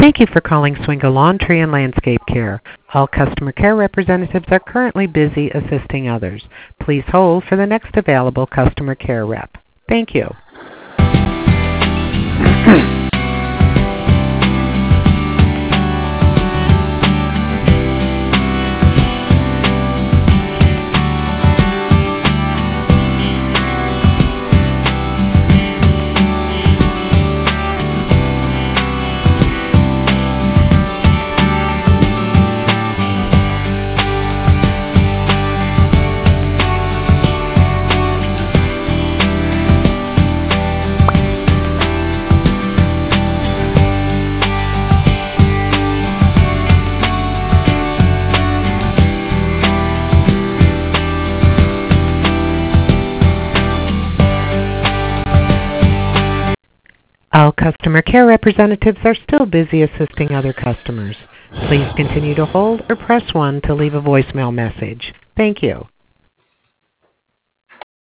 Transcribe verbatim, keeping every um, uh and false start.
Thank you for calling Swingle Lawn Tree and Landscape Care. All customer care representatives are currently busy assisting others. Please hold for the next available customer care rep. Thank you. All customer care representatives are still busy assisting other customers. Please continue to hold or press one to leave a voicemail message. Thank you.